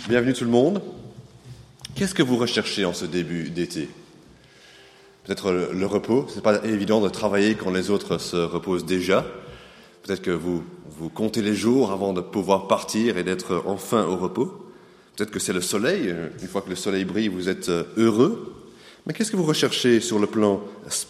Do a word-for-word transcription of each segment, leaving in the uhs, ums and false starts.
Bienvenue tout le monde. Qu'est-ce que vous recherchez en ce début d'été ? Peut-être le, le repos. Ce n'est pas évident de travailler quand les autres se reposent déjà. Peut-être que vous, vous comptez les jours avant de pouvoir partir et d'être enfin au repos. Peut-être que c'est le soleil. Une fois que le soleil brille, vous êtes heureux. Mais qu'est-ce que vous recherchez sur le plan spirituel ?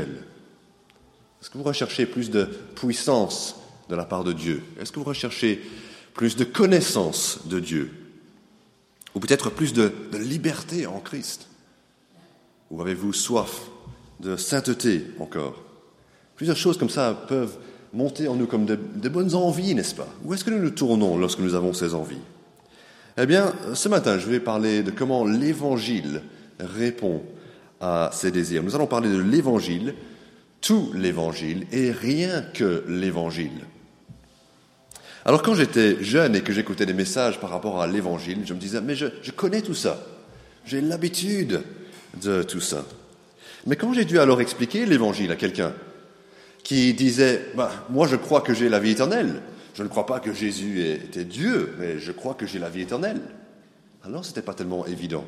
Est-ce que vous recherchez plus de puissance de la part de Dieu ? Est-ce que vous recherchez plus de connaissance de Dieu ? Ou peut-être plus de, de liberté en Christ ? Ou avez-vous soif de sainteté encore ? Plusieurs choses comme ça peuvent monter en nous comme de, de bonnes envies, n'est-ce pas ? Où est-ce que nous nous tournons lorsque nous avons ces envies ? Eh bien, ce matin, je vais parler de comment l'Évangile répond à ces désirs. Nous allons parler de l'Évangile, tout l'Évangile et rien que l'Évangile. Alors quand j'étais jeune et que j'écoutais des messages par rapport à l'Évangile, je me disais, mais je, je connais tout ça, j'ai l'habitude de tout ça. Mais quand j'ai dû alors expliquer l'Évangile à quelqu'un qui disait, bah, moi je crois que j'ai la vie éternelle, je ne crois pas que Jésus était Dieu, mais je crois que j'ai la vie éternelle, alors c'était pas tellement évident.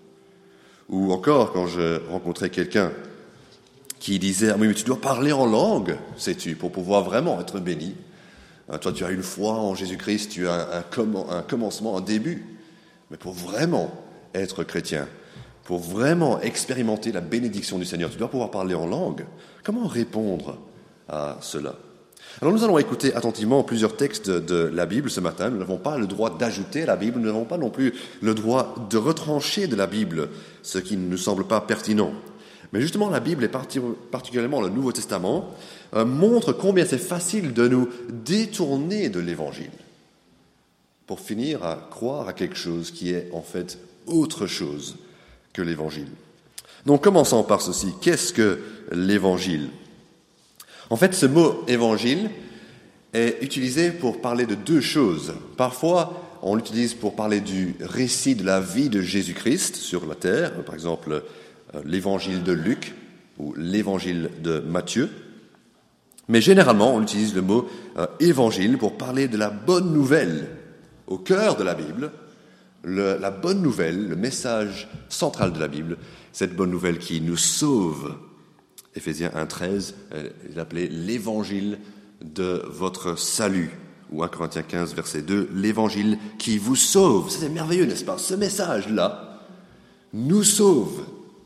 Ou encore quand je rencontrais quelqu'un qui disait, ah oui, mais tu dois parler en langue, sais-tu, pour pouvoir vraiment être béni. Toi, tu as une foi en Jésus-Christ, tu as un, un, comm- un commencement, un début. Mais pour vraiment être chrétien, pour vraiment expérimenter la bénédiction du Seigneur, tu dois pouvoir parler en langue. Comment répondre à cela ? Alors nous allons écouter attentivement plusieurs textes de la Bible ce matin. Nous n'avons pas le droit d'ajouter à la Bible, nous n'avons pas non plus le droit de retrancher de la Bible ce qui ne nous semble pas pertinent. Mais justement, la Bible, et particulièrement le Nouveau Testament, euh, montre combien c'est facile de nous détourner de l'Évangile pour finir à croire à quelque chose qui est en fait autre chose que l'Évangile. Donc, commençons par ceci. Qu'est-ce que l'Évangile ? En fait, ce mot « évangile » est utilisé pour parler de deux choses. Parfois, on l'utilise pour parler du récit de la vie de Jésus-Christ sur la terre, par exemple l'évangile de Luc ou l'évangile de Matthieu. Mais généralement, on utilise le mot euh, évangile pour parler de la bonne nouvelle au cœur de la Bible, le, la bonne nouvelle, le message central de la Bible, cette bonne nouvelle qui nous sauve. Éphésiens un treize, euh, il appelait l'évangile de votre salut. Ou un Corinthiens quinze, verset deux, l'évangile qui vous sauve. C'est merveilleux, n'est-ce pas ? Ce message-là nous sauve.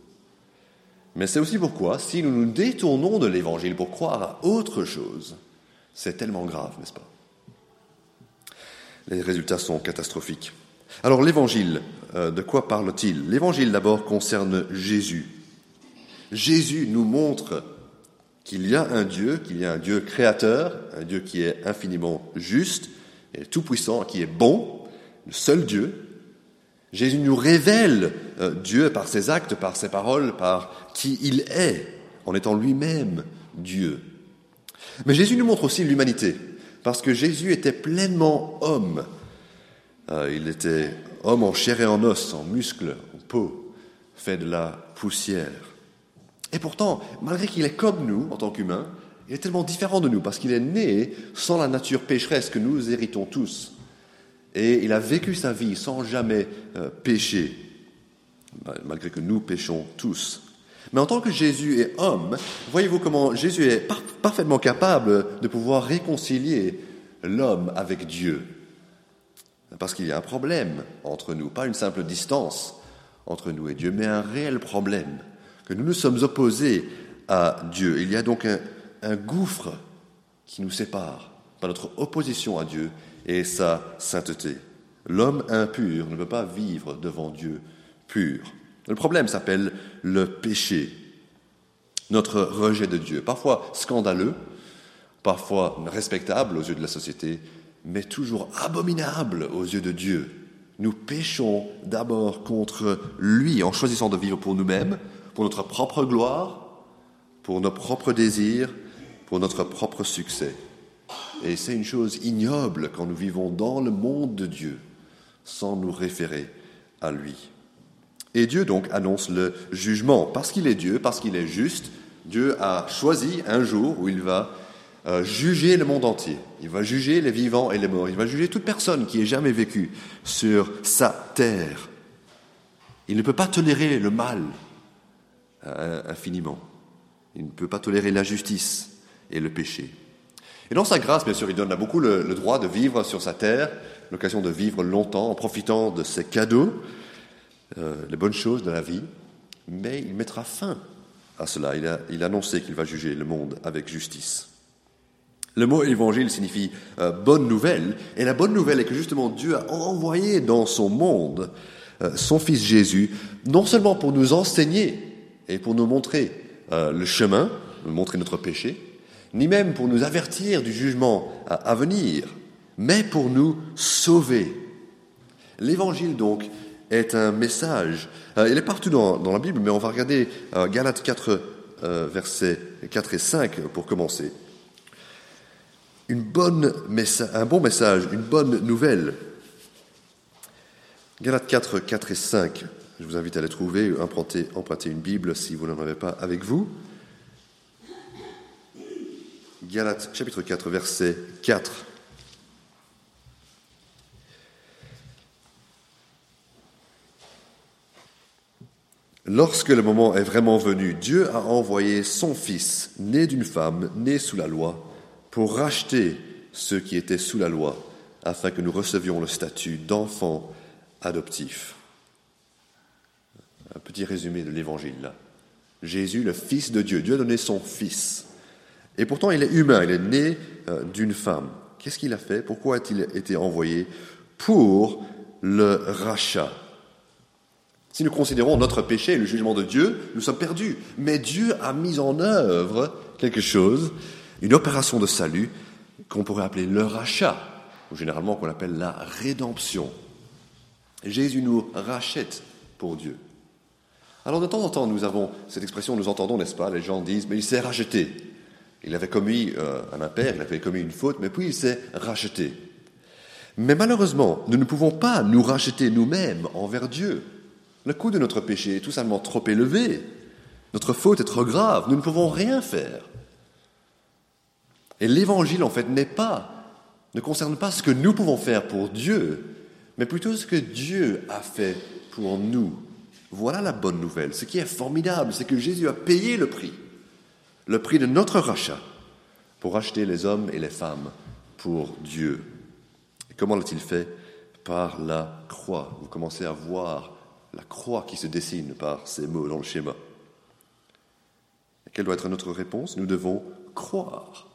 Mais c'est aussi pourquoi, si nous nous détournons de l'Évangile pour croire à autre chose, c'est tellement grave, n'est-ce pas ? Les résultats sont catastrophiques. Alors l'Évangile, euh, de quoi parle-t-il ? L'Évangile d'abord concerne Jésus. Jésus nous montre qu'il y a un Dieu, qu'il y a un Dieu créateur, un Dieu qui est infiniment juste et tout-puissant, qui est bon, le seul Dieu. Jésus nous révèle euh, Dieu par ses actes, par ses paroles, par qui il est, en étant lui-même Dieu. Mais Jésus nous montre aussi l'humanité, parce que Jésus était pleinement homme. Euh, il était homme en chair et en os, en muscles, en peau, fait de la poussière. Et pourtant, malgré qu'il est comme nous, en tant qu'humain, il est tellement différent de nous, parce qu'il est né sans la nature pécheresse que nous héritons tous. Et il a vécu sa vie sans jamais euh, pécher, malgré que nous péchons tous. Mais en tant que Jésus est homme, voyez-vous comment Jésus est par- parfaitement capable de pouvoir réconcilier l'homme avec Dieu. Parce qu'il y a un problème entre nous, pas une simple distance entre nous et Dieu, mais un réel problème, que nous nous sommes opposés à Dieu. Il y a donc un, un gouffre qui nous sépare par notre opposition à Dieu et sa sainteté. L'homme impur ne peut pas vivre devant Dieu pur. Le problème s'appelle le péché, notre rejet de Dieu, parfois scandaleux, parfois respectable aux yeux de la société, mais toujours abominable aux yeux de Dieu. Nous péchons d'abord contre lui en choisissant de vivre pour nous-mêmes, pour notre propre gloire, pour nos propres désirs, pour notre propre succès. Et c'est une chose ignoble quand nous vivons dans le monde de Dieu, sans nous référer à lui. Et Dieu donc annonce le jugement. Parce qu'il est Dieu, parce qu'il est juste, Dieu a choisi un jour où il va euh, juger le monde entier. Il va juger les vivants et les morts. Il va juger toute personne qui ait jamais vécu sur sa terre. Il ne peut pas tolérer le mal euh, infiniment. Il ne peut pas tolérer l'injustice et le péché. Et dans sa grâce, bien sûr, il donne à beaucoup le, le droit de vivre sur sa terre, l'occasion de vivre longtemps en profitant de ses cadeaux, euh, les bonnes choses de la vie. Mais il mettra fin à cela. Il a, il a annoncé qu'il va juger le monde avec justice. Le mot évangile signifie euh, bonne nouvelle. Et la bonne nouvelle est que justement Dieu a envoyé dans son monde euh, son Fils Jésus, non seulement pour nous enseigner et pour nous montrer euh, le chemin, nous montrer notre péché, ni même pour nous avertir du jugement à, à venir, mais pour nous sauver. L'évangile donc est un message. Euh, il est partout dans, dans la Bible, mais on va regarder euh, Galates quatre, euh, versets quatre et cinq pour commencer. Une bonne messa- un bon message, une bonne nouvelle. Galates quatre, quatre et cinq. Je vous invite à les trouver, emprunter, emprunter une Bible si vous n'en avez pas avec vous. Galates chapitre quatre, verset quatre. Lorsque le moment est vraiment venu, Dieu a envoyé son Fils, né d'une femme, né sous la loi, pour racheter ceux qui étaient sous la loi, afin que nous recevions le statut d'enfants adoptifs. Un petit résumé de l'Évangile là. Jésus, le Fils de Dieu, Dieu a donné son Fils. Et pourtant, il est humain, il est né euh, d'une femme. Qu'est-ce qu'il a fait? Pourquoi a-t-il été envoyé? Pour le rachat. Si nous considérons notre péché et le jugement de Dieu, nous sommes perdus. Mais Dieu a mis en œuvre quelque chose, une opération de salut qu'on pourrait appeler le rachat, ou généralement qu'on appelle la rédemption. Jésus nous rachète pour Dieu. Alors de temps en temps, nous avons cette expression, nous entendons, n'est-ce pas? Les gens disent, mais il s'est racheté. Il avait commis euh, un impair, il avait commis une faute, mais puis il s'est racheté. Mais malheureusement, nous ne pouvons pas nous racheter nous-mêmes envers Dieu. Le coût de notre péché est tout simplement trop élevé. Notre faute est trop grave. Nous ne pouvons rien faire. Et l'évangile, en fait, n'est pas, ne concerne pas ce que nous pouvons faire pour Dieu, mais plutôt ce que Dieu a fait pour nous. Voilà la bonne nouvelle. Ce qui est formidable, c'est que Jésus a payé le prix, le prix de notre rachat, pour racheter les hommes et les femmes pour Dieu. Et comment l'a-t-il fait? Par la croix. Vous commencez à voir la croix qui se dessine par ces mots dans le schéma. Et quelle doit être notre réponse? Nous devons croire.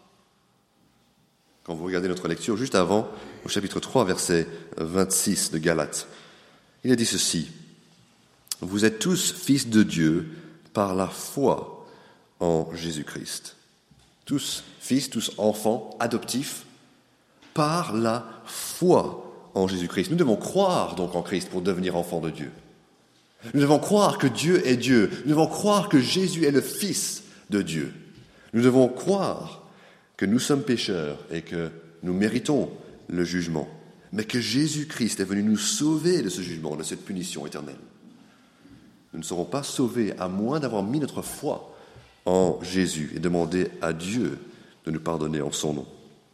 Quand vous regardez notre lecture juste avant, au chapitre trois, verset vingt-six de Galates, il a dit ceci: « Vous êtes tous fils de Dieu par la foi en Jésus-Christ. » Tous fils, tous enfants adoptifs par la foi en Jésus-Christ. Nous devons croire donc en Christ pour devenir enfants de Dieu. Nous devons croire que Dieu est Dieu. Nous devons croire que Jésus est le Fils de Dieu. Nous devons croire que nous sommes pécheurs et que nous méritons le jugement, mais que Jésus-Christ est venu nous sauver de ce jugement, de cette punition éternelle. Nous ne serons pas sauvés à moins d'avoir mis notre foi en Jésus et demander à Dieu de nous pardonner en son nom.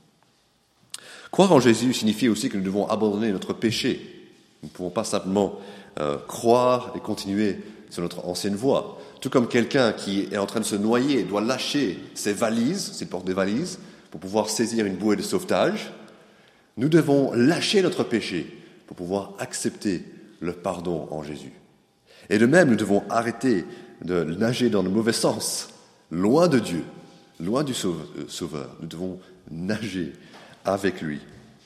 Croire en Jésus signifie aussi que nous devons abandonner notre péché. Nous ne pouvons pas simplement euh, croire et continuer sur notre ancienne voie. Tout comme quelqu'un qui est en train de se noyer doit lâcher ses valises, s'il porte des valises, pour pouvoir saisir une bouée de sauvetage, nous devons lâcher notre péché pour pouvoir accepter le pardon en Jésus. Et de même, nous devons arrêter de nager dans le mauvais sens, loin de Dieu, loin du Sauveur. Nous devons nager avec lui.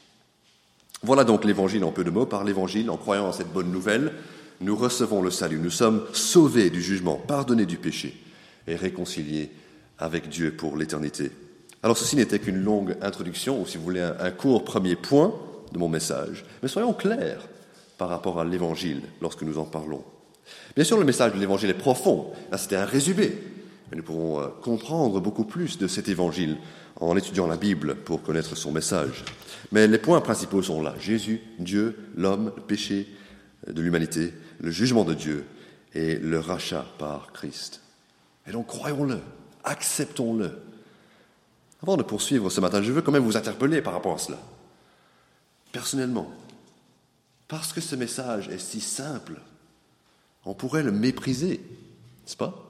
Voilà donc l'évangile en peu de mots. Par l'évangile, en croyant en cette bonne nouvelle, nous recevons le salut. Nous sommes sauvés du jugement, pardonnés du péché et réconciliés avec Dieu pour l'éternité. Alors ceci n'était qu'une longue introduction, ou si vous voulez un, un court premier point de mon message, mais soyons clairs par rapport à l'évangile lorsque nous en parlons. Bien sûr, le message de l'évangile est profond. Là, c'était un résumé. Mais nous pourrons euh, comprendre beaucoup plus de cet évangile en étudiant la Bible pour connaître son message. Mais les points principaux sont là. Jésus, Dieu, l'homme, le péché de l'humanité, le jugement de Dieu et le rachat par Christ. Et donc, croyons-le, acceptons-le. Avant de poursuivre ce matin, je veux quand même vous interpeller par rapport à cela. Personnellement, parce que ce message est si simple, on pourrait le mépriser, n'est-ce pas?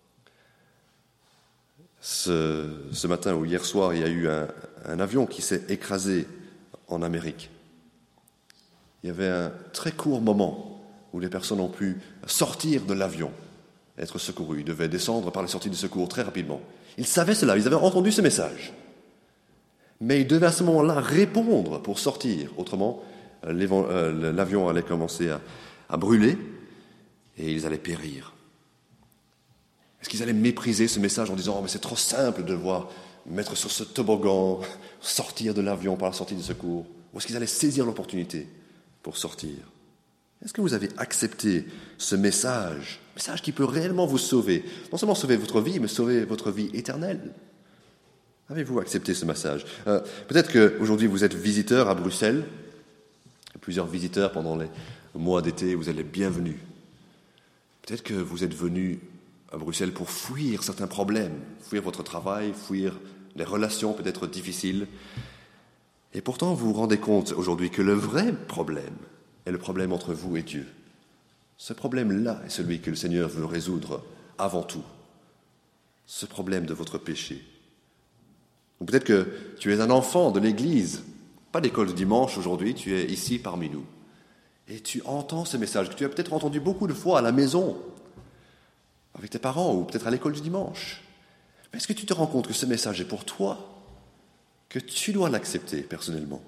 Ce, ce matin ou hier soir, il y a eu un, un avion qui s'est écrasé en Amérique. Il y avait un très court moment où les personnes ont pu sortir de l'avion, être secourues. Ils devaient descendre par les sorties de secours très rapidement. Ils savaient cela, ils avaient entendu ce message. Mais ils devaient à ce moment-là répondre pour sortir. Autrement, euh, l'avion allait commencer à, à brûler et ils allaient périr. Est-ce qu'ils allaient mépriser ce message en disant « Oh, mais c'est trop simple de devoir mettre sur ce toboggan, sortir de l'avion par la sortie de secours » Ou est-ce qu'ils allaient saisir l'opportunité pour sortir? Est-ce que vous avez accepté ce message, message qui peut réellement vous sauver, non seulement sauver votre vie, mais sauver votre vie éternelle? Avez-vous accepté ce message? euh, Peut-être qu'aujourd'hui vous êtes visiteur à Bruxelles, plusieurs visiteurs pendant les mois d'été, vous êtes les bienvenus. Peut-être que vous êtes venus à Bruxelles pour fuir certains problèmes, fuir votre travail, fuir les relations peut-être difficiles. Et pourtant, vous vous rendez compte aujourd'hui que le vrai problème est le problème entre vous et Dieu. Ce problème-là est celui que le Seigneur veut résoudre avant tout. Ce problème de votre péché. Ou peut-être que tu es un enfant de l'Église, pas d'école de dimanche aujourd'hui, tu es ici parmi nous. Et tu entends ce message que tu as peut-être entendu beaucoup de fois à la maison, avec tes parents ou peut-être à l'école du dimanche. Mais est-ce que tu te rends compte que ce message est pour toi, que tu dois l'accepter personnellement?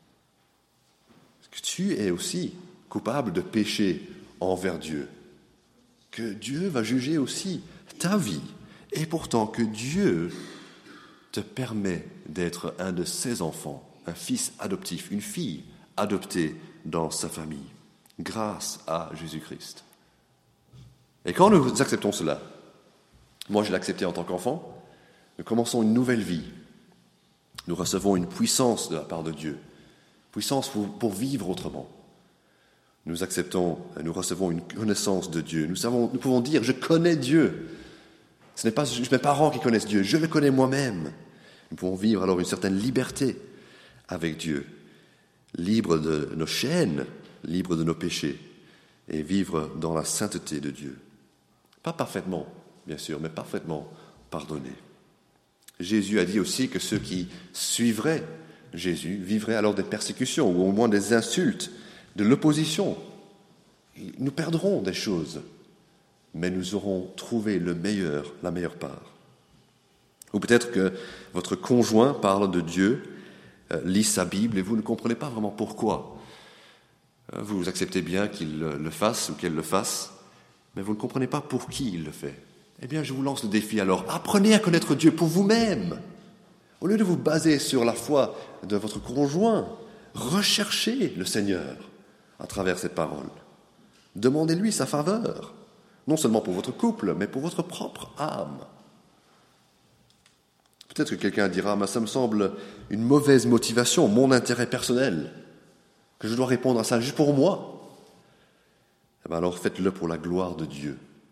Que tu es aussi coupable de péché envers Dieu, que Dieu va juger aussi ta vie, et pourtant que Dieu te permet d'être un de ses enfants, un fils adoptif, une fille adoptée dans sa famille, grâce à Jésus-Christ. Et quand nous acceptons cela, moi je l'ai accepté en tant qu'enfant, nous commençons une nouvelle vie. Nous recevons une puissance de la part de Dieu, puissance pour, pour vivre autrement. Nous acceptons, nous recevons une connaissance de Dieu. Nous savons, nous pouvons dire, je connais Dieu. Ce n'est pas juste mes parents qui connaissent Dieu, je le connais moi-même. Nous pouvons vivre alors une certaine liberté avec Dieu, libre de nos chaînes, libre de nos péchés, et vivre dans la sainteté de Dieu. Pas parfaitement, bien sûr, mais parfaitement pardonné. Jésus a dit aussi que ceux qui suivraient Jésus vivraient alors des persécutions, ou au moins des insultes, de l'opposition. Nous perdrons des choses, mais nous aurons trouvé le meilleur, la meilleure part. Ou peut-être que votre conjoint parle de Dieu, euh, lit sa Bible, et vous ne comprenez pas vraiment pourquoi. Euh, vous acceptez bien qu'il le fasse ou qu'elle le fasse, mais vous ne comprenez pas pour qui il le fait. Eh bien, je vous lance le défi alors. Apprenez à connaître Dieu pour vous-même. Au lieu de vous baser sur la foi de votre conjoint, recherchez le Seigneur à travers cette parole. Demandez-lui sa faveur, non seulement pour votre couple, mais pour votre propre âme. Peut-être que quelqu'un dira, mais ça me semble une mauvaise motivation, mon intérêt personnel, que je dois répondre à ça juste pour moi. Eh bien alors faites-le pour la gloire de Dieu.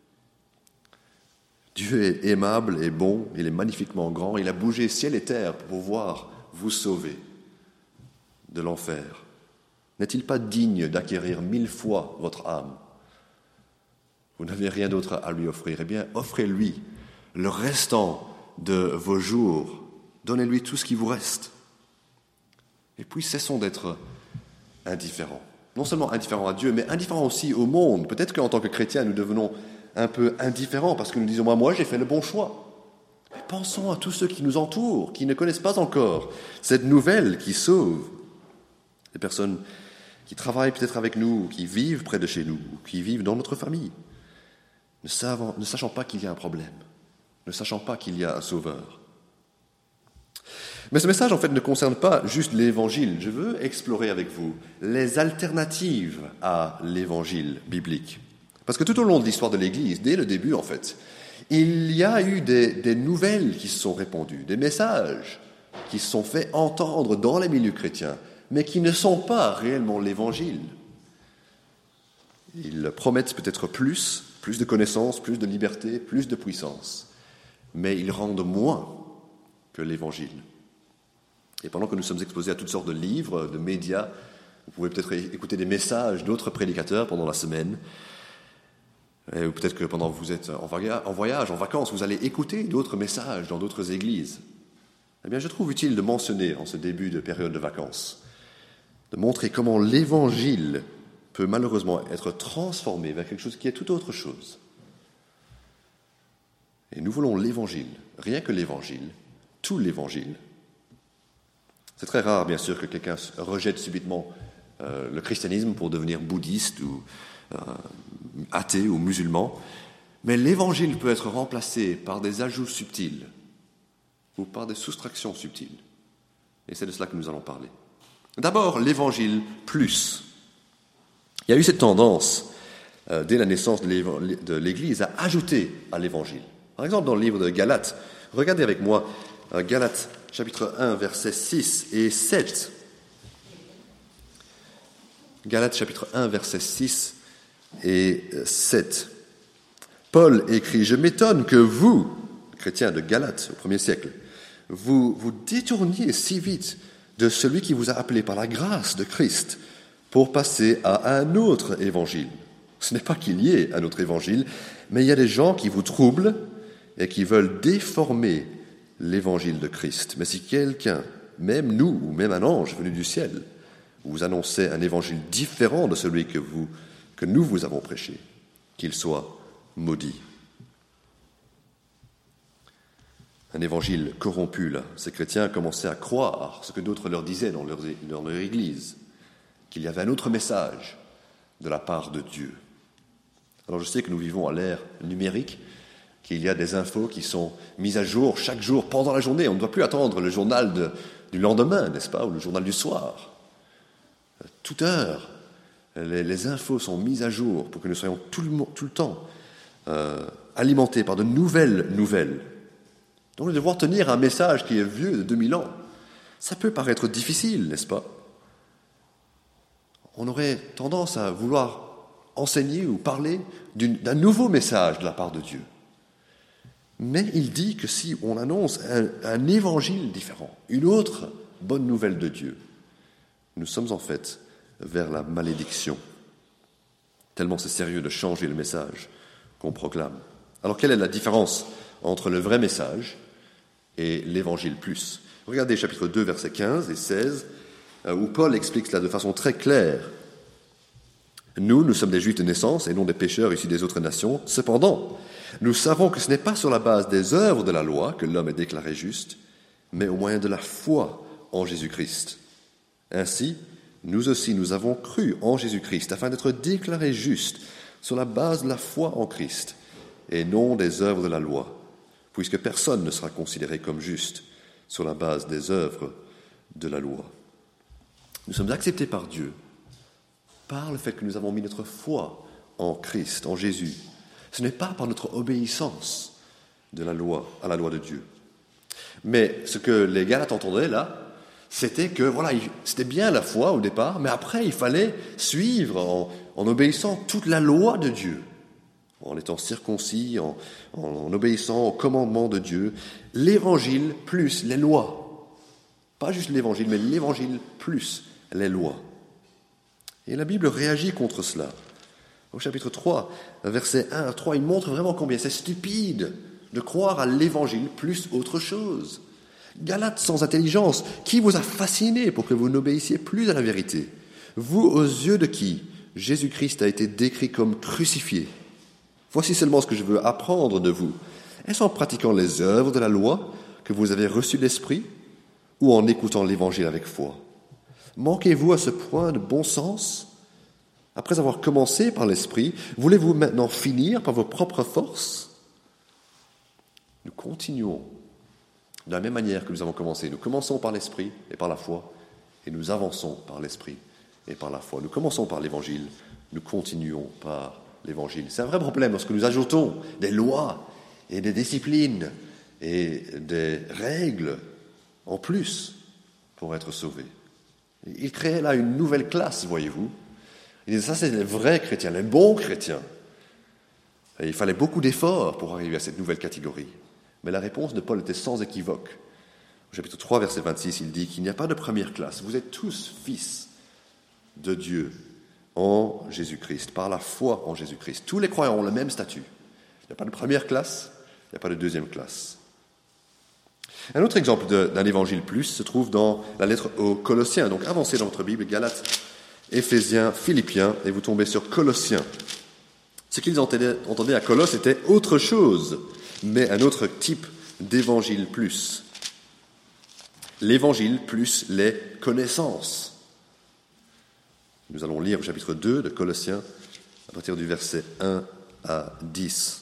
Dieu est aimable et bon, il est magnifiquement grand, il a bougé ciel et terre pour pouvoir vous sauver de l'enfer. N'est-il pas digne d'acquérir mille fois votre âme? Vous n'avez rien d'autre à lui offrir. Eh bien, offrez-lui le restant de vos jours. Donnez-lui tout ce qui vous reste. Et puis, cessons d'être indifférents. Non seulement indifférents à Dieu, mais indifférents aussi au monde. Peut-être qu'en tant que chrétiens, nous devenons un peu indifférents parce que nous disons, moi, moi, j'ai fait le bon choix. Mais pensons à tous ceux qui nous entourent, qui ne connaissent pas encore cette nouvelle qui sauve. Des personnes qui travaillent peut-être avec nous, ou qui vivent près de chez nous, ou qui vivent dans notre famille, ne, savant, ne sachant pas qu'il y a un problème, ne sachant pas qu'il y a un sauveur. Mais ce message, en fait, ne concerne pas juste l'Évangile. Je veux explorer avec vous les alternatives à l'Évangile biblique. Parce que tout au long de l'histoire de l'Église, dès le début, en fait, il y a eu des, des nouvelles qui se sont répandues, des messages qui se sont fait entendre dans les milieux chrétiens, mais qui ne sont pas réellement l'Évangile. Ils promettent peut-être plus, plus de connaissances, plus de liberté, plus de puissance, mais ils rendent moins, que l'Évangile. Et pendant que nous sommes exposés à toutes sortes de livres, de médias, vous pouvez peut-être écouter des messages d'autres prédicateurs pendant la semaine, ou peut-être que pendant que vous êtes en voyage, en vacances, vous allez écouter d'autres messages dans d'autres églises. Eh bien, je trouve utile de mentionner en ce début de période de vacances, de montrer comment l'Évangile peut malheureusement être transformé vers quelque chose qui est tout autre chose. Et nous voulons l'Évangile, rien que l'Évangile, tout l'Évangile. C'est très rare, bien sûr, que quelqu'un rejette subitement euh, le christianisme pour devenir bouddhiste ou euh, athée ou musulman, mais l'Évangile peut être remplacé par des ajouts subtils ou par des soustractions subtiles. Et c'est de cela que nous allons parler. D'abord, l'Évangile plus. Il y a eu cette tendance, euh, dès la naissance de l'Église, à ajouter à l'Évangile. Par exemple, dans le livre de Galates, regardez avec moi euh, Galates chapitre un, versets six et sept. Galates chapitre un, versets six et sept. Paul écrit « Je m'étonne que vous, chrétiens de Galates au premier siècle, vous vous détourniez si vite de celui qui vous a appelé par la grâce de Christ pour passer à un autre évangile. Ce n'est pas qu'il y ait un autre évangile, mais il y a des gens qui vous troublent et qui veulent déformer l'évangile de Christ. Mais si quelqu'un, même nous, ou même un ange venu du ciel, vous annonçait un évangile différent de celui que, vous, que nous vous avons prêché, qu'il soit maudit. » Un évangile corrompu, là. Ces chrétiens commençaient à croire ce que d'autres leur disaient dans leur, dans leur église, qu'il y avait un autre message de la part de Dieu. Alors je sais que nous vivons à l'ère numérique, qu'il y a des infos qui sont mises à jour chaque jour pendant la journée. On ne doit plus attendre le journal de, du lendemain, n'est-ce pas, ou le journal du soir. Toute heure, les, les infos sont mises à jour pour que nous soyons tout le, tout le temps euh, alimentés par de nouvelles nouvelles. Donc, de devoir tenir un message qui est vieux de deux mille ans, ça peut paraître difficile, n'est-ce pas? On aurait tendance à vouloir enseigner ou parler d'une, d'un nouveau message de la part de Dieu. Mais il dit que si on annonce un, un évangile différent, une autre bonne nouvelle de Dieu, nous sommes en fait vers la malédiction. Tellement c'est sérieux de changer le message qu'on proclame. Alors, quelle est la différence entre le vrai message et l'Évangile plus? Regardez chapitre deux, versets quinze et seize, où Paul explique cela de façon très claire. « Nous, nous sommes des Juifs de naissance et non des pécheurs issus des autres nations. Cependant, nous savons que ce n'est pas sur la base des œuvres de la loi que l'homme est déclaré juste, mais au moyen de la foi en Jésus-Christ. Ainsi, nous aussi, nous avons cru en Jésus-Christ afin d'être déclarés justes sur la base de la foi en Christ et non des œuvres de la loi, puisque personne ne sera considéré comme juste sur la base des œuvres de la loi. » Nous sommes acceptés par Dieu par le fait que nous avons mis notre foi en Christ, en Jésus. Ce n'est pas par notre obéissance de la loi, à la loi de Dieu. Mais ce que les Galates entendaient là, c'était que voilà, c'était bien la foi au départ, mais après il fallait suivre en, en obéissant toute la loi de Dieu, en étant circoncis, en, en obéissant au commandement de Dieu, l'évangile plus les lois. Pas juste l'évangile, mais l'évangile plus les lois. Et la Bible réagit contre cela. Au chapitre trois, versets un à trois, il montre vraiment combien c'est stupide de croire à l'évangile plus autre chose. Galates sans intelligence, qui vous a fasciné pour que vous n'obéissiez plus à la vérité? Vous, aux yeux de qui Jésus-Christ a été décrit comme crucifié. Voici seulement ce que je veux apprendre de vous. Est-ce en pratiquant les œuvres de la loi que vous avez reçu l'Esprit, ou en écoutant l'Évangile avec foi? Manquez-vous à ce point de bon sens? Après avoir commencé par l'Esprit, voulez-vous maintenant finir par vos propres forces? Nous continuons de la même manière que nous avons commencé. Nous commençons par l'Esprit et par la foi, et nous avançons par l'Esprit et par la foi. Nous commençons par l'Évangile, nous continuons par l'Évangile. C'est un vrai problème lorsque nous ajoutons des lois et des disciplines et des règles en plus pour être sauvés. Il créait là une nouvelle classe, voyez-vous. Il disait, ça c'est les vrais chrétiens, les bons chrétiens. Et il fallait beaucoup d'efforts pour arriver à cette nouvelle catégorie. Mais la réponse de Paul était sans équivoque. chapitre trois, verset vingt-six, il dit qu'il n'y a pas de première classe. Vous êtes tous fils de Dieu en Jésus-Christ, par la foi en Jésus-Christ. Tous les croyants ont le même statut. Il n'y a pas de première classe, il n'y a pas de deuxième classe. Un autre exemple de, d'un évangile plus se trouve dans la lettre aux Colossiens. Donc avancez dans votre Bible, Galates, Éphésiens, Philippiens, et vous tombez sur Colossiens. Ce qu'ils entendaient, entendaient à Colosse était autre chose, mais un autre type d'évangile plus. L'évangile plus les connaissances. Nous allons lire au chapitre deux de Colossiens, à partir du verset un à dix.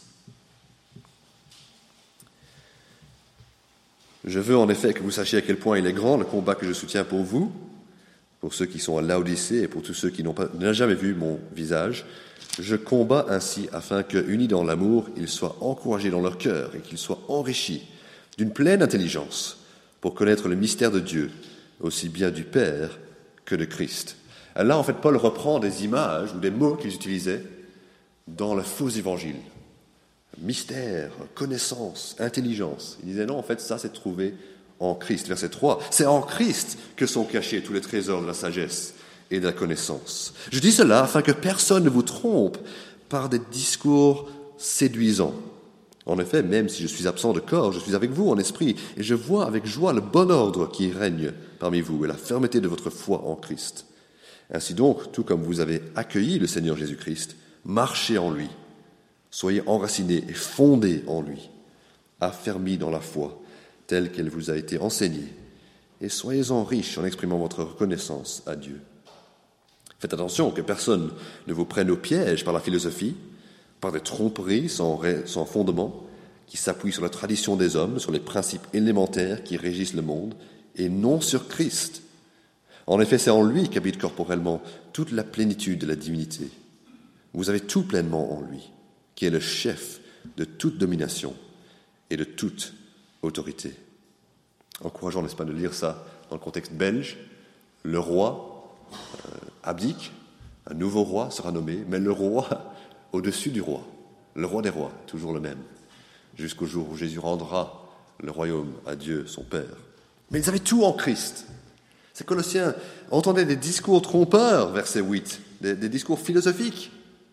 Je veux en effet que vous sachiez à quel point il est grand le combat que je soutiens pour vous, pour ceux qui sont à Laodicée et pour tous ceux qui n'ont pas, n'ont jamais vu mon visage. Je combats ainsi afin que, unis dans l'amour, ils soient encouragés dans leur cœur et qu'ils soient enrichis d'une pleine intelligence pour connaître le mystère de Dieu, aussi bien du Père que de Christ. Là, en fait, Paul reprend des images ou des mots qu'ils utilisaient dans le faux évangile. Mystère, connaissance, intelligence. Il disait non, en fait, ça c'est trouvé en Christ. Verset trois, c'est en Christ que sont cachés tous les trésors de la sagesse et de la connaissance. Je dis cela afin que personne ne vous trompe par des discours séduisants. En effet, même si je suis absent de corps, je suis avec vous en esprit, et je vois avec joie le bon ordre qui règne parmi vous et la fermeté de votre foi en Christ. Ainsi donc, tout comme vous avez accueilli le Seigneur Jésus-Christ, marchez en lui. Soyez enracinés et fondés en lui, affermis dans la foi, telle qu'elle vous a été enseignée, et soyez-en riches en exprimant votre reconnaissance à Dieu. Faites attention que personne ne vous prenne au piège par la philosophie, par des tromperies sans, sans fondement, qui s'appuient sur la tradition des hommes, sur les principes élémentaires qui régissent le monde, et non sur Christ. En effet, c'est en lui qu'habite corporellement toute la plénitude de la divinité. Vous avez tout pleinement en lui, qui est le chef de toute domination et de toute autorité. Encourageant, n'est-ce pas, de lire ça dans le contexte belge. Le roi euh, abdique, un nouveau roi sera nommé, mais le roi au-dessus du roi, le roi des rois, toujours le même, jusqu'au jour où Jésus rendra le royaume à Dieu, son Père. Mais ils avaient tout en Christ. Ces Colossiens entendaient des discours trompeurs, verset huit, des, des discours philosophiques,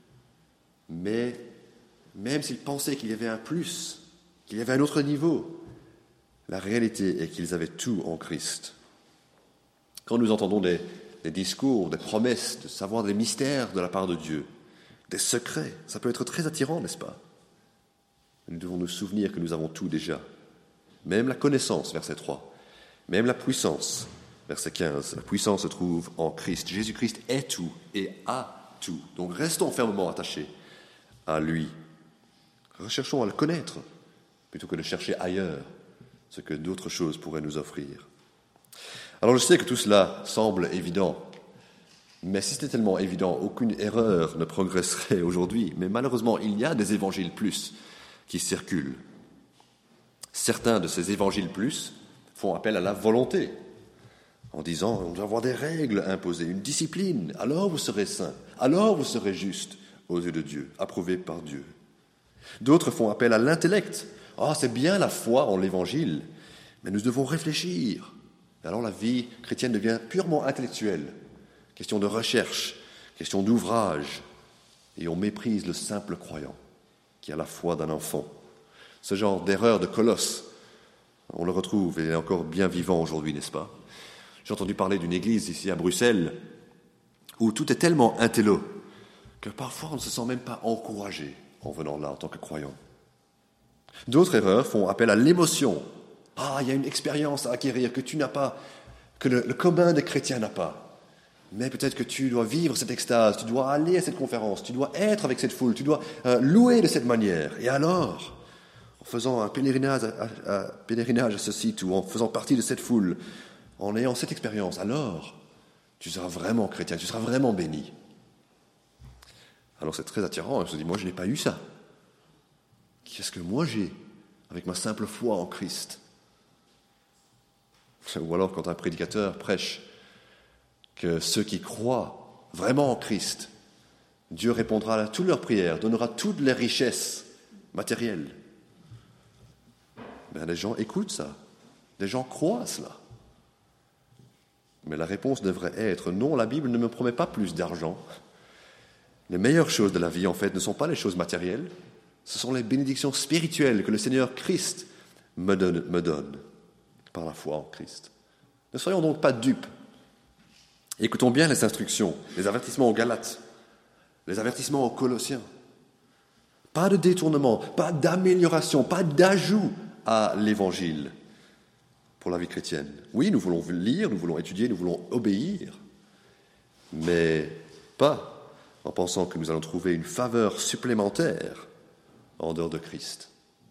mais même s'ils pensaient qu'il y avait un plus, qu'il y avait un autre niveau, la réalité est qu'ils avaient tout en Christ. Quand nous entendons des, des discours, des promesses, de savoir des mystères de la part de Dieu, des secrets, ça peut être très attirant, n'est-ce pas? Nous devons nous souvenir que nous avons tout déjà. Même la connaissance, verset trois. Même la puissance, verset quinze. La puissance se trouve en Christ. Jésus-Christ est tout et a tout. Donc restons fermement attachés à lui. Recherchons à le connaître, plutôt que de chercher ailleurs ce que d'autres choses pourraient nous offrir. Alors je sais que tout cela semble évident, mais si c'était tellement évident, aucune erreur ne progresserait aujourd'hui. Mais malheureusement, il y a des évangiles plus qui circulent. Certains de ces évangiles plus font appel à la volonté, en disant on doit avoir des règles imposées, une discipline, alors vous serez saints, alors vous serez justes aux yeux de Dieu, approuvés par Dieu. D'autres font appel à l'intellect. Ah, c'est bien la foi en l'évangile, mais nous devons réfléchir. Et alors la vie chrétienne devient purement intellectuelle, question de recherche, question d'ouvrage, et on méprise le simple croyant qui a la foi d'un enfant. Ce genre d'erreur de Colosse, on le retrouve et il est encore bien vivant aujourd'hui, n'est-ce pas? J'ai entendu parler d'une église ici à Bruxelles où tout est tellement intello que parfois on ne se sent même pas encouragé en venant là en tant que croyant. D'autres erreurs font appel à l'émotion. Ah, il y a une expérience à acquérir que tu n'as pas, que le, le commun des chrétiens n'a pas. Mais peut-être que tu dois vivre cette extase, tu dois aller à cette conférence, tu dois être avec cette foule, tu dois euh, louer de cette manière. Et alors, en faisant un pèlerinage à, à, à, pèlerinage à ce site ou en faisant partie de cette foule, en ayant cette expérience, alors tu seras vraiment chrétien, tu seras vraiment béni. Alors c'est très attirant, je me dis, moi je n'ai pas eu ça. Qu'est-ce que moi j'ai avec ma simple foi en Christ? Ou alors quand un prédicateur prêche que ceux qui croient vraiment en Christ, Dieu répondra à toutes leurs prières, donnera toutes les richesses matérielles. Ben, les gens écoutent ça. Des gens croient à cela. Mais la réponse devrait être non, la Bible ne me promet pas plus d'argent. Les meilleures choses de la vie, en fait, ne sont pas les choses matérielles, ce sont les bénédictions spirituelles que le Seigneur Christ me donne, me donne par la foi en Christ. Ne soyons donc pas dupes. Écoutons bien les instructions, les avertissements aux Galates, les avertissements aux Colossiens. Pas de détournement, pas d'amélioration, pas d'ajout à l'Évangile pour la vie chrétienne. Oui, nous voulons lire, nous voulons étudier, nous voulons obéir, mais pas en pensant que nous allons trouver une faveur supplémentaire en dehors de Christ.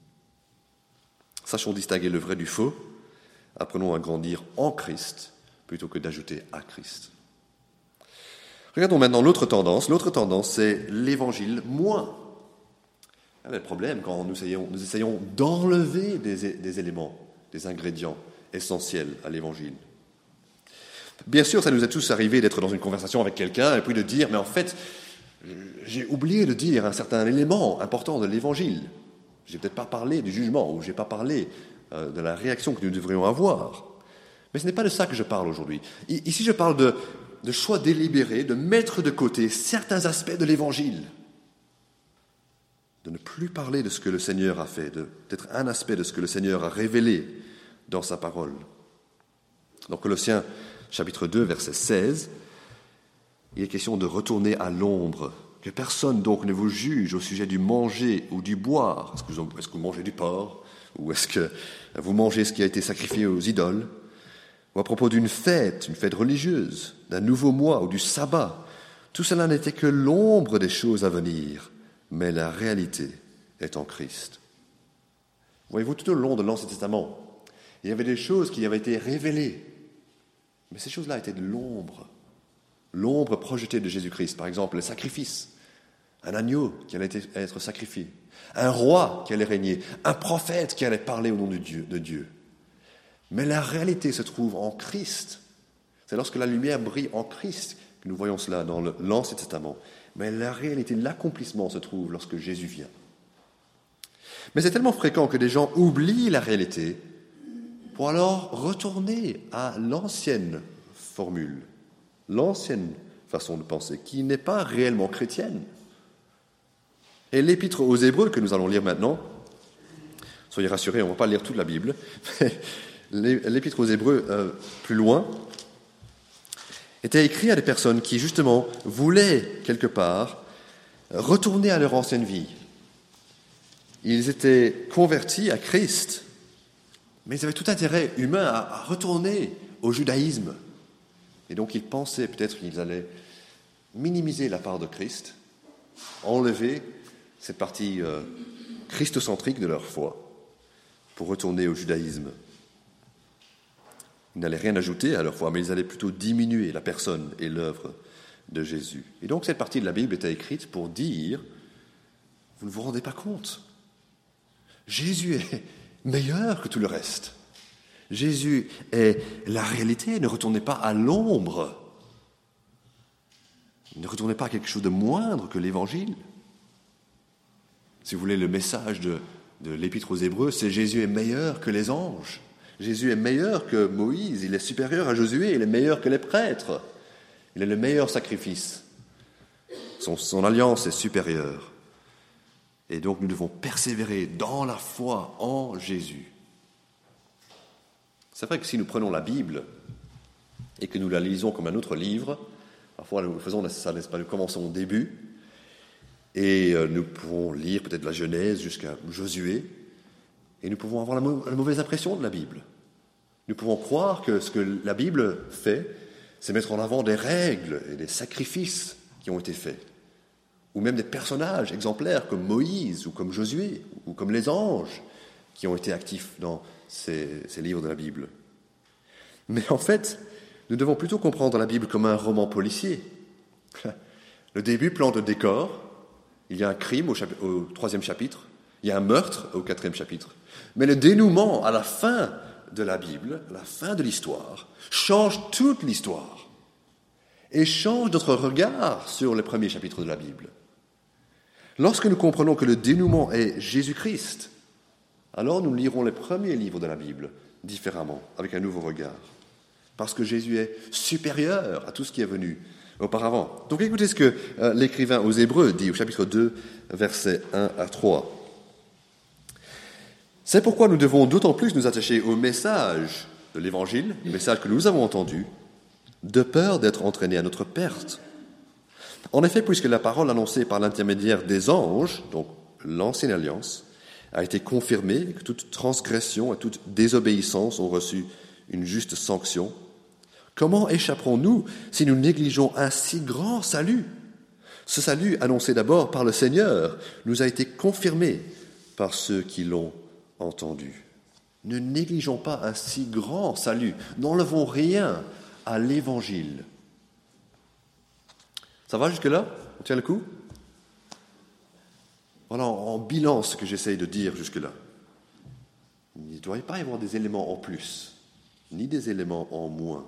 Sachons distinguer le vrai du faux, apprenons à grandir en Christ plutôt que d'ajouter à Christ. Regardons maintenant l'autre tendance. L'autre tendance, c'est l'évangile moins. Il y a le problème quand nous essayons, nous essayons d'enlever des, des éléments, des ingrédients essentiels à l'évangile. Bien sûr, ça nous est tous arrivé d'être dans une conversation avec quelqu'un et puis de dire « mais en fait, j'ai oublié de dire un certain élément important de l'évangile. Je n'ai peut-être pas parlé du jugement ou je n'ai pas parlé euh, de la réaction que nous devrions avoir. » Mais ce n'est pas de ça que je parle aujourd'hui. Ici, je parle de, de choix délibéré, de mettre de côté certains aspects de l'évangile. De ne plus parler de ce que le Seigneur a fait, de, d'être un aspect de ce que le Seigneur a révélé dans sa parole. Dans Colossiens chapitre deux, verset seize, il est question de retourner à l'ombre. Que personne donc ne vous juge au sujet du manger ou du boire. Est-ce que vous, est-ce que vous mangez du porc? Ou est-ce que vous mangez ce qui a été sacrifié aux idoles? Ou à propos d'une fête, une fête religieuse, d'un nouveau mois ou du sabbat. Tout cela n'était que l'ombre des choses à venir, mais la réalité est en Christ. Voyez-vous, tout au long de l'Ancien Testament, il y avait des choses qui avaient été révélées, mais ces choses-là étaient de l'ombre. L'ombre projetée de Jésus-Christ, par exemple, les sacrifices, un agneau qui allait être sacrifié, un roi qui allait régner, un prophète qui allait parler au nom de Dieu. De Dieu. Mais la réalité se trouve en Christ. C'est lorsque la lumière brille en Christ que nous voyons cela dans l'Ancien Testament. Mais la réalité, l'accomplissement se trouve lorsque Jésus vient. Mais c'est tellement fréquent que des gens oublient la réalité pour alors retourner à l'ancienne formule, l'ancienne façon de penser, qui n'est pas réellement chrétienne. Et l'épître aux Hébreux que nous allons lire maintenant, soyez rassurés, on ne va pas lire toute la Bible, mais l'épître aux Hébreux, euh, plus loin, était écrit à des personnes qui, justement, voulaient, quelque part, retourner à leur ancienne vie. Ils étaient convertis à Christ, mais ils avaient tout intérêt humain à, à retourner au judaïsme. Et donc, ils pensaient peut-être qu'ils allaient minimiser la part de Christ, enlever cette partie euh, christocentrique de leur foi pour retourner au judaïsme. Ils n'allaient rien ajouter à leur foi, mais ils allaient plutôt diminuer la personne et l'œuvre de Jésus. Et donc, cette partie de la Bible était écrite pour dire, vous ne vous rendez pas compte, Jésus est meilleur que tout le reste. Jésus est la réalité, ne retournez pas à l'ombre. Ne retournez pas à quelque chose de moindre que l'Évangile. Si vous voulez, le message de, de l'Épître aux Hébreux, c'est Jésus est meilleur que les anges. Jésus est meilleur que Moïse, il est supérieur à Josué, il est meilleur que les prêtres. Il est le meilleur sacrifice. Son, son alliance est supérieure. Et donc nous devons persévérer dans la foi en Jésus. C'est vrai que si nous prenons la Bible et que nous la lisons comme un autre livre, parfois nous faisons ça, n'est-ce pas, nous commençons au début, et nous pouvons lire peut-être la Genèse jusqu'à Josué, et nous pouvons avoir la, mau- la mauvaise impression de la Bible. Nous pouvons croire que ce que la Bible fait, c'est mettre en avant des règles et des sacrifices qui ont été faits, ou même des personnages exemplaires comme Moïse, ou comme Josué, ou comme les anges qui ont été actifs dans ces, ces livres de la Bible. Mais en fait, nous devons plutôt comprendre la Bible comme un roman policier. Le début plante le décor, il y a un crime au, chapi- au troisième chapitre, il y a un meurtre au quatrième chapitre. Mais le dénouement à la fin de la Bible, à la fin de l'histoire, change toute l'histoire et change notre regard sur les premiers chapitres de la Bible. Lorsque nous comprenons que le dénouement est Jésus-Christ, alors nous lirons les premiers livres de la Bible différemment, avec un nouveau regard. Parce que Jésus est supérieur à tout ce qui est venu auparavant. Donc écoutez ce que euh, l'écrivain aux Hébreux dit au chapitre deux, versets un à trois. « C'est pourquoi nous devons d'autant plus nous attacher au message de l'Évangile, le message que nous avons entendu, de peur d'être entraînés à notre perte. En effet, puisque la parole annoncée par l'intermédiaire des anges, donc l'ancienne alliance, a été confirmée, que toute transgression et toute désobéissance ont reçu une juste sanction, comment échapperons-nous si nous négligeons un si grand salut ? Ce salut, annoncé d'abord par le Seigneur, nous a été confirmé par ceux qui l'ont entendu. Ne négligeons pas un si grand salut, n'enlevons rien à l'Évangile. » Ça va jusque-là ? On tient le coup ? Voilà en bilan ce que j'essaye de dire jusque-là. Il ne doit pas y avoir des éléments en plus, ni des éléments en moins.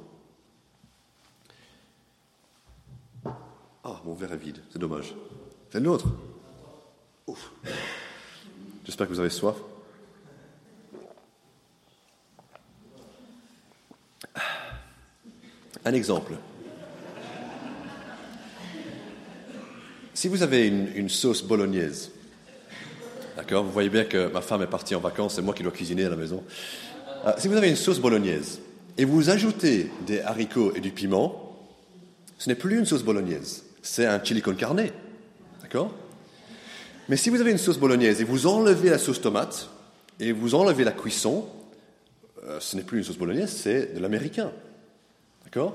Ah, mon verre est vide, c'est dommage. C'est le nôtre. Ouf. J'espère que vous avez soif. Un exemple. Si vous avez une, une sauce bolognaise, d'accord, vous voyez bien que ma femme est partie en vacances, c'est moi qui dois cuisiner à la maison. Euh, si vous avez une sauce bolognaise et vous ajoutez des haricots et du piment, ce n'est plus une sauce bolognaise, c'est un chili con carne, d'accord ? Mais si vous avez une sauce bolognaise et vous enlevez la sauce tomate et vous enlevez la cuisson, euh, ce n'est plus une sauce bolognaise, c'est de l'américain, d'accord ?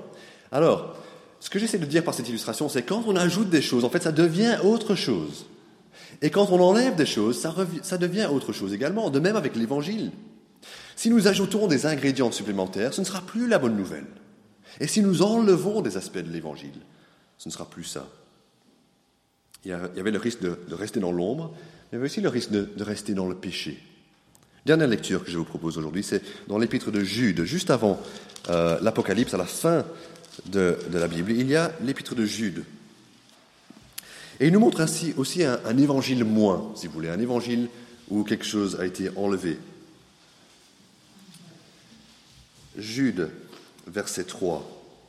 Alors, ce que j'essaie de dire par cette illustration, c'est quand on ajoute des choses, en fait, ça devient autre chose. Et quand on enlève des choses, ça, rev... ça devient autre chose également. De même avec l'Évangile. Si nous ajoutons des ingrédients supplémentaires, ce ne sera plus la bonne nouvelle. Et si nous enlevons des aspects de l'Évangile, ce ne sera plus ça. Il y avait le risque de, de rester dans l'ombre, mais il y avait aussi le risque de, de rester dans le péché. Dernière lecture que je vous propose aujourd'hui, c'est dans l'épître de Jude, juste avant euh, l'Apocalypse, à la fin de, de la Bible, il y a l'épître de Jude. Et il nous montre ainsi aussi un, un évangile moins, si vous voulez, un évangile où quelque chose a été enlevé. Jude, verset trois.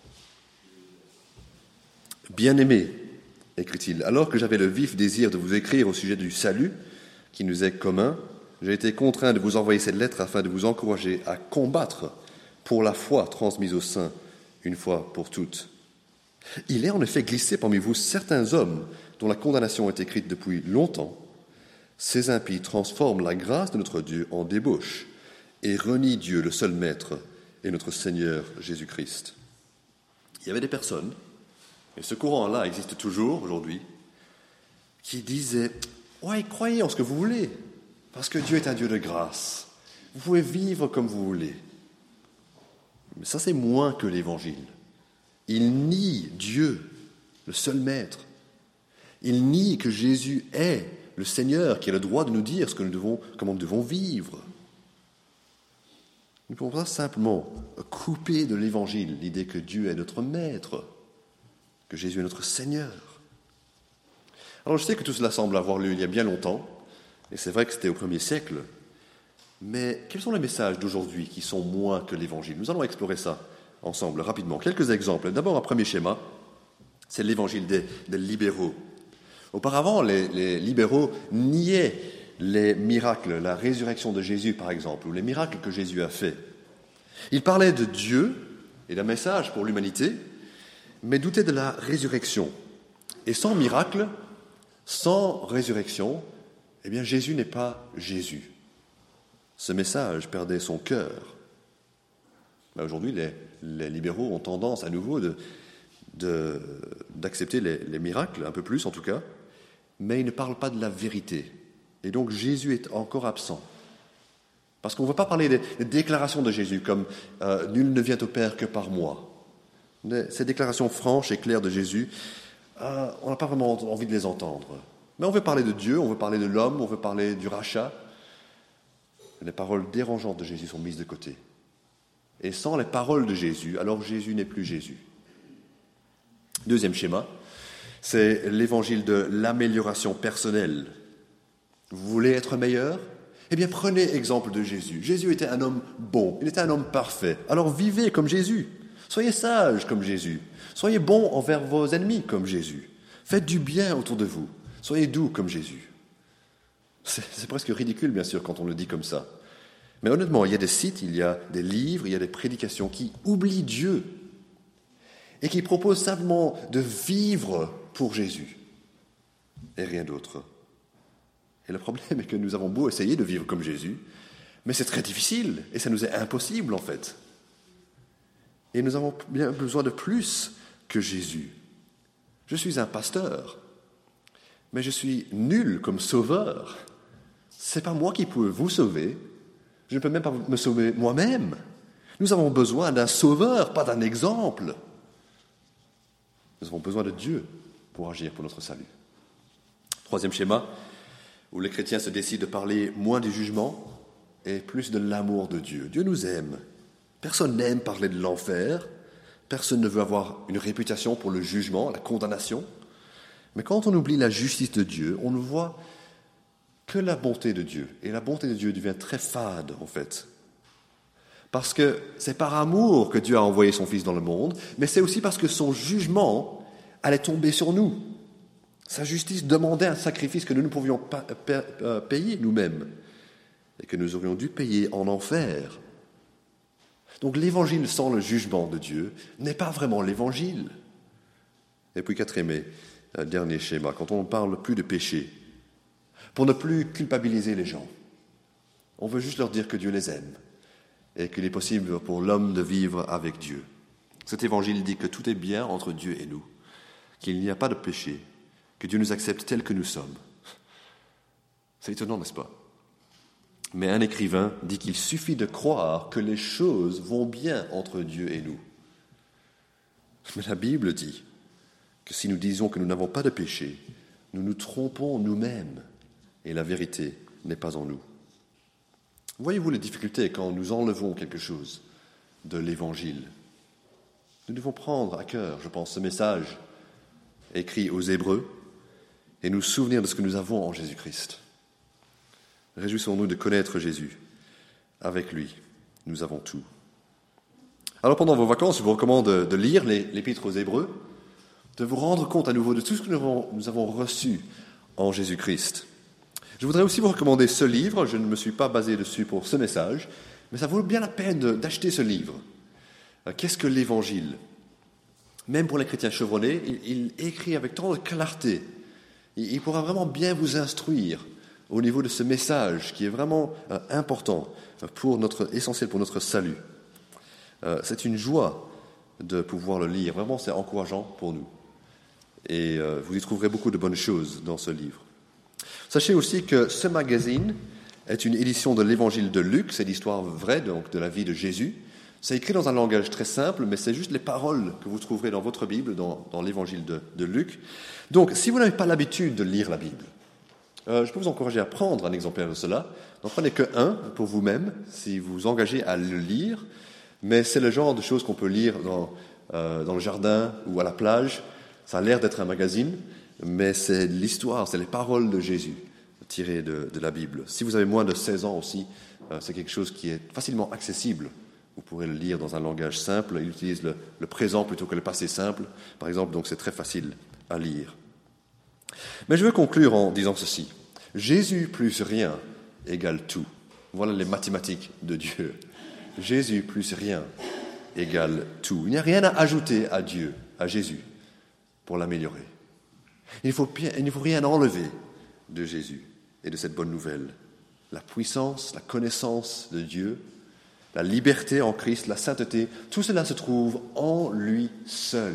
« Bien-aimés, écrit-il, alors que j'avais le vif désir de vous écrire au sujet du salut qui nous est commun, j'ai été contraint de vous envoyer cette lettre afin de vous encourager à combattre pour la foi transmise aux saints une fois pour toutes. Il est en effet glissé parmi vous certains hommes dont la condamnation est écrite depuis longtemps. Ces impies transforment la grâce de notre Dieu en débauche et renient Dieu, le seul Maître, et notre Seigneur Jésus-Christ. » Il y avait des personnes, et ce courant-là existe toujours aujourd'hui, qui disaient « Ouais, croyez en ce que vous voulez, parce que Dieu est un Dieu de grâce. Vous pouvez vivre comme vous voulez. » Mais ça, c'est moins que l'Évangile. Il nie Dieu, le seul Maître. Il nie que Jésus est le Seigneur qui a le droit de nous dire ce que nous devons, comment nous devons vivre. Nous ne pouvons pas simplement couper de l'Évangile l'idée que Dieu est notre Maître, que Jésus est notre Seigneur. Alors je sais que tout cela semble avoir lieu il y a bien longtemps, et c'est vrai que c'était au premier siècle, mais quels sont les messages d'aujourd'hui qui sont moins que l'Évangile ? Nous allons explorer ça ensemble rapidement. Quelques exemples. D'abord, un premier schéma, c'est l'Évangile des, des libéraux. Auparavant, les, les libéraux niaient les miracles, la résurrection de Jésus par exemple, ou les miracles que Jésus a faits. Ils parlaient de Dieu et d'un message pour l'humanité, mais doutaient de la résurrection. Et sans miracle, sans résurrection, eh bien Jésus n'est pas Jésus. Ce message perdait son cœur. Ben aujourd'hui, les, les libéraux ont tendance à nouveau de, de, d'accepter les, les miracles, un peu plus en tout cas, mais ils ne parlent pas de la vérité. Et donc Jésus est encore absent. Parce qu'on ne veut pas parler des, des déclarations de Jésus comme euh, « Nul ne vient au Père que par moi ». Ces déclarations franches et claires de Jésus, euh, on n'a pas vraiment envie de les entendre. Mais on veut parler de Dieu, on veut parler de l'homme, on veut parler du rachat. Les paroles dérangeantes de Jésus sont mises de côté. Et sans les paroles de Jésus, alors Jésus n'est plus Jésus. Deuxième schéma, c'est l'évangile de l'amélioration personnelle. Vous voulez être meilleur ? Eh bien, prenez exemple de Jésus. Jésus était un homme bon, il était un homme parfait. Alors vivez comme Jésus. Soyez sages comme Jésus. Soyez bons envers vos ennemis comme Jésus. Faites du bien autour de vous. Soyez doux comme Jésus. C'est, c'est presque ridicule, bien sûr, quand on le dit comme ça. Mais honnêtement, il y a des sites, il y a des livres, il y a des prédications qui oublient Dieu et qui proposent simplement de vivre pour Jésus et rien d'autre. Et le problème est que nous avons beau essayer de vivre comme Jésus, mais c'est très difficile et ça nous est impossible en fait. Et nous avons bien besoin de plus que Jésus. Je suis un pasteur, mais je suis nul comme sauveur. Ce n'est pas moi qui peux vous sauver. Je ne peux même pas me sauver moi-même. Nous avons besoin d'un sauveur, pas d'un exemple. Nous avons besoin de Dieu pour agir pour notre salut. Troisième schéma, où les chrétiens se décident de parler moins du jugement et plus de l'amour de Dieu. Dieu nous aime. Personne n'aime parler de l'enfer. Personne ne veut avoir une réputation pour le jugement, la condamnation. Mais quand on oublie la justice de Dieu, on ne voit que la bonté de Dieu. Et la bonté de Dieu devient très fade, en fait. Parce que c'est par amour que Dieu a envoyé son Fils dans le monde, mais c'est aussi parce que son jugement allait tomber sur nous. Sa justice demandait un sacrifice que nous ne pouvions pas payer nous-mêmes et que nous aurions dû payer en enfer. Donc l'évangile sans le jugement de Dieu n'est pas vraiment l'évangile. Et puis quatrième et dernier schéma, quand on ne parle plus de péché, pour ne plus culpabiliser les gens, on veut juste leur dire que Dieu les aime et qu'il est possible pour l'homme de vivre avec Dieu. Cet évangile dit que tout est bien entre Dieu et nous, qu'il n'y a pas de péché, que Dieu nous accepte tels que nous sommes. C'est étonnant, n'est-ce pas? Mais un écrivain dit qu'il suffit de croire que les choses vont bien entre Dieu et nous. Mais la Bible dit que si nous disons que nous n'avons pas de péché, nous nous trompons nous-mêmes et la vérité n'est pas en nous. Voyez-vous les difficultés quand nous enlevons quelque chose de l'Évangile? Nous devons prendre à cœur, je pense, ce message écrit aux Hébreux et nous souvenir de ce que nous avons en Jésus-Christ. Réjouissons-nous de connaître Jésus. Avec lui, nous avons tout. Alors pendant vos vacances, je vous recommande de, de lire les, l'Épître aux Hébreux, de vous rendre compte à nouveau de tout ce que nous avons, nous avons reçu en Jésus-Christ. Je voudrais aussi vous recommander ce livre. Je ne me suis pas basé dessus pour ce message, mais ça vaut bien la peine de, d'acheter ce livre. Qu'est-ce que l'Évangile? Même pour les chrétiens chevronnés, il, il écrit avec tant de clarté. Il, il pourra vraiment bien vous instruire au niveau de ce message qui est vraiment euh, important, pour notre, essentiel pour notre salut. Euh, c'est une joie de pouvoir le lire. Vraiment, c'est encourageant pour nous. Et euh, vous y trouverez beaucoup de bonnes choses dans ce livre. Sachez aussi que ce magazine est une édition de l'Évangile de Luc. C'est l'histoire vraie donc, de la vie de Jésus. C'est écrit dans un langage très simple, mais c'est juste les paroles que vous trouverez dans votre Bible, dans, dans l'Évangile de, de Luc. Donc, si vous n'avez pas l'habitude de lire la Bible, euh, je peux vous encourager à prendre un exemplaire de cela. N'en prenez que un pour vous-même, si vous vous engagez à le lire. Mais c'est le genre de choses qu'on peut lire dans, euh, dans le jardin ou à la plage. Ça a l'air d'être un magazine, mais c'est l'histoire, c'est les paroles de Jésus tirées de, de la Bible. Si vous avez moins de seize ans aussi, euh, c'est quelque chose qui est facilement accessible. Vous pourrez le lire dans un langage simple. Il utilise le, le présent plutôt que le passé simple, par exemple, donc c'est très facile à lire. Mais je veux conclure en disant ceci. Jésus plus rien égale tout. Voilà les mathématiques de Dieu. Jésus plus rien égale tout. Il n'y a rien à ajouter à Dieu, à Jésus, pour l'améliorer. Il ne faut, il ne faut rien enlever de Jésus et de cette bonne nouvelle. La puissance, la connaissance de Dieu, la liberté en Christ, la sainteté, tout cela se trouve en lui seul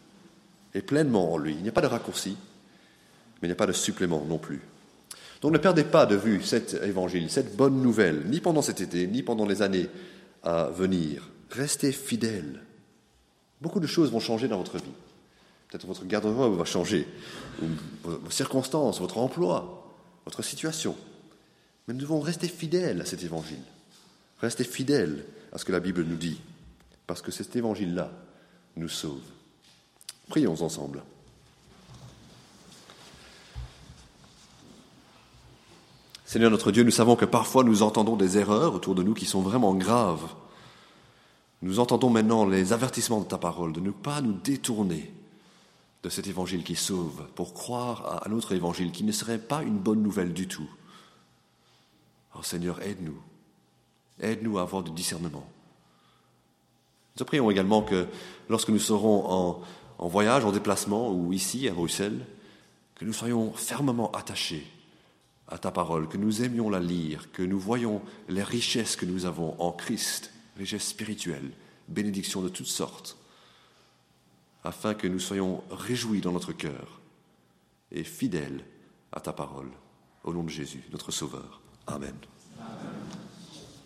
et pleinement en lui. Il n'y a pas de raccourci, mais il n'y a pas de supplément non plus. Donc ne perdez pas de vue cet évangile, cette bonne nouvelle, ni pendant cet été, ni pendant les années à venir. Restez fidèles. Beaucoup de choses vont changer dans votre vie. Peut-être votre garde-robe va changer, ou vos circonstances, votre emploi, votre situation. Mais nous devons rester fidèles à cet évangile. Restez fidèles à ce que la Bible nous dit, parce que cet évangile-là nous sauve. Prions ensemble. Seigneur notre Dieu, nous savons que parfois nous entendons des erreurs autour de nous qui sont vraiment graves. Nous entendons maintenant les avertissements de ta parole, de ne pas nous détourner de cet évangile qui sauve, pour croire à un autre évangile qui ne serait pas une bonne nouvelle du tout. Alors Seigneur, aide-nous. Aide-nous à avoir du discernement. Nous te prions également que lorsque nous serons en, en voyage, en déplacement, ou ici à Bruxelles, que nous soyons fermement attachés à ta parole, que nous aimions la lire, que nous voyions les richesses que nous avons en Christ, richesses spirituelles, bénédictions de toutes sortes, afin que nous soyons réjouis dans notre cœur et fidèles à ta parole. Au nom de Jésus, notre Sauveur. Amen.